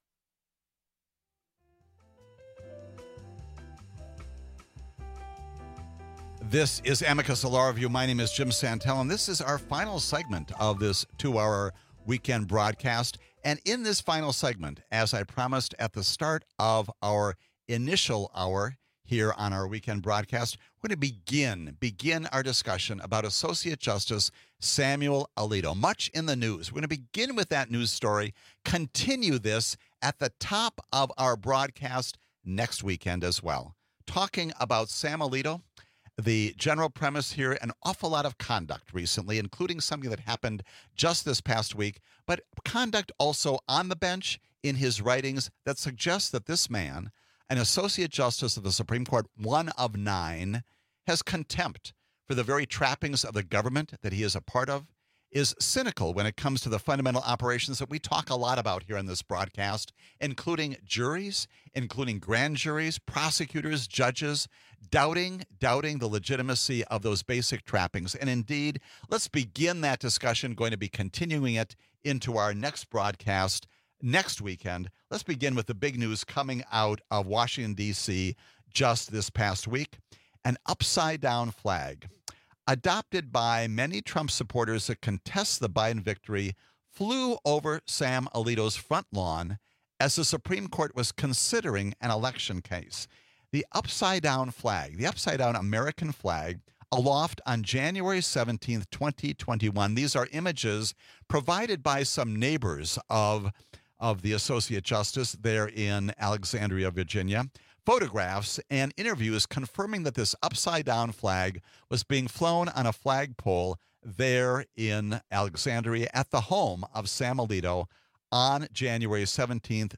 This is Amicus, a Law Review. My name is Jim Santel, and this is our final segment of this 2-hour weekend broadcast. And in this final segment, as I promised at the start of our initial hour here on our weekend broadcast, we're going to begin our discussion about Associate Justice Samuel Alito. Much in the news. We're going to begin with that news story, continue this at the top of our broadcast next weekend as well. Talking about Sam Alito. The general premise here, an awful lot of conduct recently, including something that happened just this past week, but conduct also on the bench in his writings that suggests that this man, an Associate Justice of the Supreme Court, one of 9, has contempt for the very trappings of the government that he is a part of, is cynical when it comes to the fundamental operations that we talk a lot about here on this broadcast, including juries, including grand juries, prosecutors, judges, doubting the legitimacy of those basic trappings. And indeed, let's begin that discussion, going to be continuing it into our next broadcast next weekend. Let's begin with the big news coming out of Washington, D.C. just this past week. An upside-down flag adopted by many Trump supporters that contest the Biden victory flew over Sam Alito's front lawn as the Supreme Court was considering an election case. The upside-down flag, the upside-down American flag, aloft on January 17th, 2021. These are images provided by some neighbors of the Associate Justice there in Alexandria, Virginia. Photographs and interviews confirming that this upside-down flag was being flown on a flagpole there in Alexandria at the home of Sam Alito on January 17th,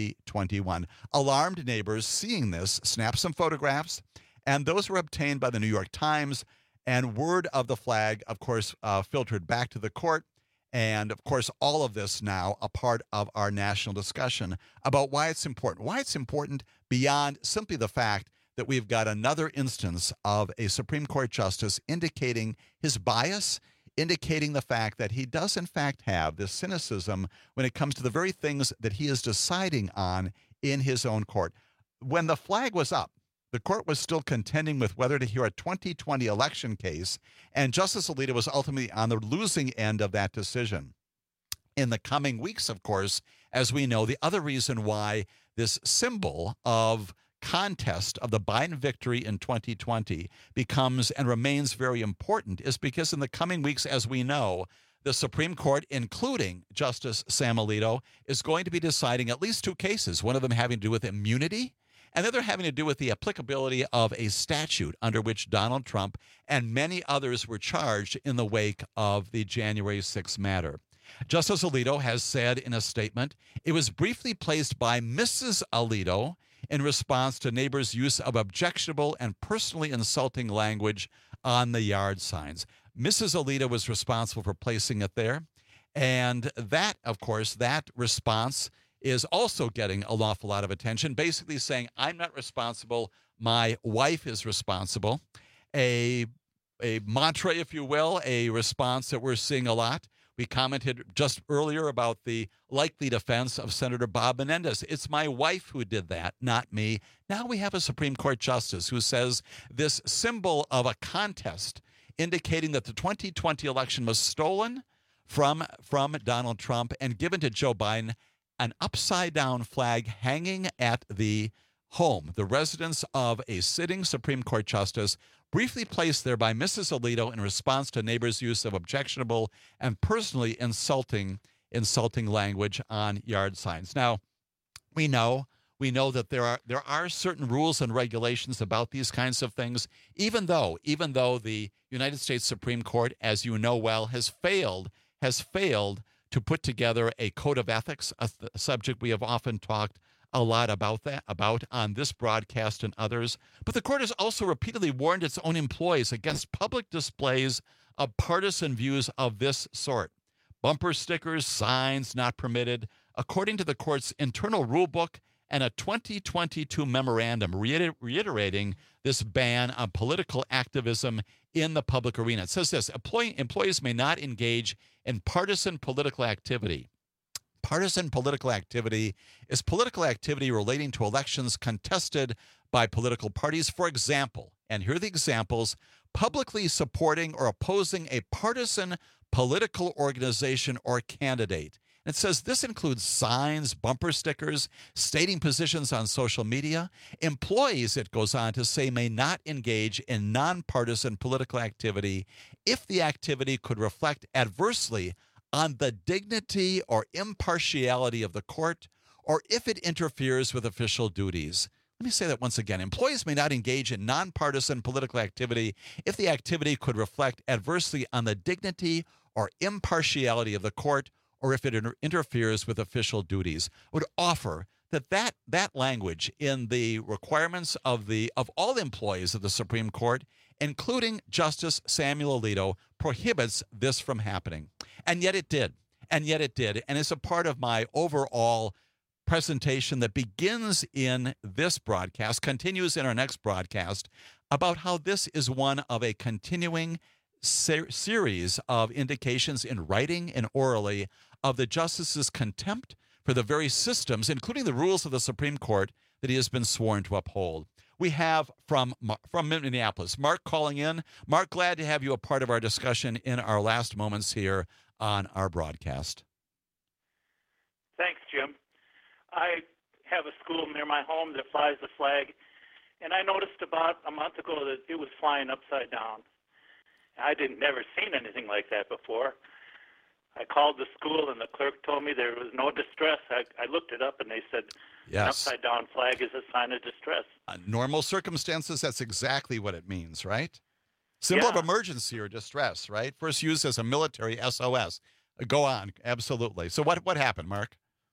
2021. Alarmed neighbors seeing this snapped some photographs, and those were obtained by the New York Times, and word of the flag, of course, filtered back to the court. And, of course, all of this now a part of our national discussion about why it's important. Why it's important beyond simply the fact that we've got another instance of a Supreme Court justice indicating his bias, indicating the fact that he does, in fact, have this cynicism when it comes to the very things that he is deciding on in his own court. When the flag was up, the court was still contending with whether to hear a 2020 election case, and Justice Alito was ultimately on the losing end of that decision. In the coming weeks, of course, as we know, the other reason why this symbol of contest of the Biden victory in 2020 becomes and remains very important is because in the coming weeks, as we know, the Supreme Court, including Justice Sam Alito, is going to be deciding at least two cases, one of them having to do with immunity, and the other having to do with the applicability of a statute under which Donald Trump and many others were charged in the wake of the January 6th matter. Justice Alito has said in a statement, it was briefly placed by Mrs. Alito in response to neighbors' use of objectionable and personally insulting language on the yard signs. Mrs. Alito was responsible for placing it there. And that, of course, that response is also getting an awful lot of attention, basically saying, I'm not responsible, my wife is responsible. A mantra, if you will, a response that we're seeing a lot. We commented just earlier about the likely defense of Senator Bob Menendez. It's my wife who did that, not me. Now we have a Supreme Court justice who says this symbol of a contest indicating that the 2020 election was stolen from Donald Trump and given to Joe Biden, an upside-down flag hanging at the home, the residence of a sitting Supreme Court justice, briefly placed there by Mrs. Alito in response to neighbors' use of objectionable and personally insulting language on yard signs. Now, we know that there are certain rules and regulations about these kinds of things, even though the United States Supreme Court, as you know well, has failed to put together a code of ethics, a subject we have often talked a lot about on this broadcast and others. But the court has also repeatedly warned its own employees against public displays of partisan views of this sort. Bumper stickers, signs not permitted, according to the court's internal rule book and a 2022 memorandum reiterating this ban on political activism in the public arena. It says this: employees may not engage in partisan political activity. Partisan political activity is political activity relating to elections contested by political parties. For example, and here are the examples: publicly supporting or opposing a partisan political organization or candidate. And it says this includes signs, bumper stickers, stating positions on social media. Employees, it goes on to say, may not engage in nonpartisan political activity if the activity could reflect adversely on the dignity or impartiality of the court, or if it interferes with official duties. Let me say that once again. Employees may not engage in nonpartisan political activity if the activity could reflect adversely on the dignity or impartiality of the court, or if it interferes with official duties. I would offer that language in the requirements of all employees of the Supreme Court, including Justice Samuel Alito, prohibits this from happening. And yet it did. And it's a part of my overall presentation that begins in this broadcast, continues in our next broadcast, about how this is one of a continuing series of indications in writing and orally of the justice's contempt for the very systems, including the rules of the Supreme Court, that he has been sworn to uphold. We have from Minneapolis, Mark calling in. Mark, glad to have you a part of our discussion in our last moments here on our broadcast. Thanks, Jim. I have a school near my home that flies the flag, and I noticed about a month ago that it was flying upside down. I never seen anything like that before. I called the school, and the clerk told me there was no distress. I looked it up, and they said an upside-down flag is a sign of distress. Normal circumstances, that's exactly what it means, right? Symbol of emergency or distress, right? First used as a military SOS. Go on, absolutely. So what happened, Mark?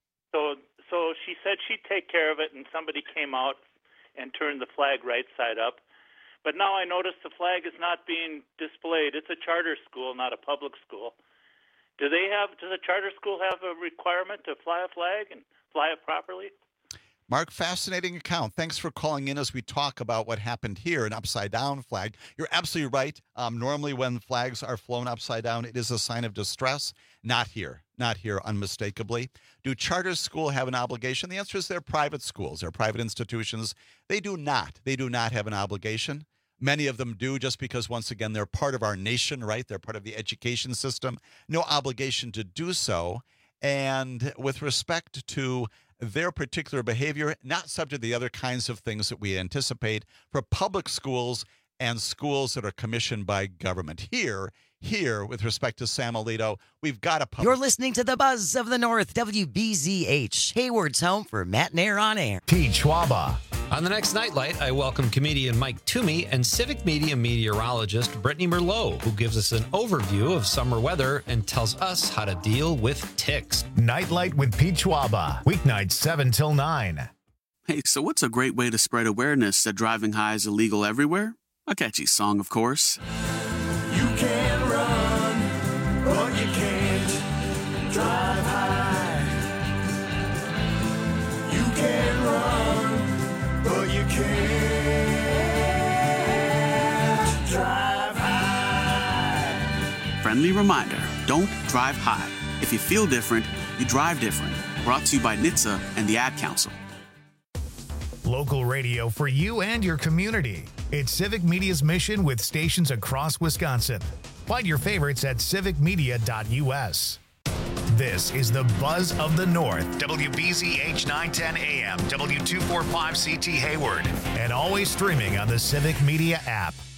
So she said she'd take care of it, and somebody came out and turned the flag right side up. But now I notice the flag is not being displayed. It's a charter school, not a public school. Does the charter school have a requirement to fly a flag and fly it properly? Mark, fascinating account. Thanks for calling in as we talk about what happened here, an upside-down flag. You're absolutely right. Normally when flags are flown upside down, it is a sign of distress. Not here, unmistakably. Do charter schools have an obligation? The answer is they're private schools. They're private institutions. They do not have an obligation. Many of them do, just because, once again, they're part of our nation, right? They're part of the education system. No obligation to do so. And with respect to their particular behavior, not subject to the other kinds of things that we anticipate for public schools and schools that are commissioned by government. Here here with respect to Sam Alito. We've got to publish. You're listening to the Buzz of the North, WBZH, Hayward's home for Matt and Air on Air. Pete Schwaba. On the next Nightlight, I welcome comedian Mike Toomey and Civic Media meteorologist Brittany Merlot, who gives us an overview of summer weather and tells us how to deal with ticks. Nightlight with Pete Schwaba. Weeknights 7 till 9. Hey, so what's a great way to spread awareness that driving high is illegal everywhere? A catchy song, of course. You can run, but you can't drive high. You can run, but you can't drive high. Friendly reminder, don't drive high. If you feel different, you drive different. Brought to you by NHTSA and the Ad Council. Local radio for you and your community. It's Civic Media's mission with stations across Wisconsin. Find your favorites at civicmedia.us. This is the Buzz of the North, WBZH 910 AM, W245CT Hayward, and always streaming on the Civic Media app.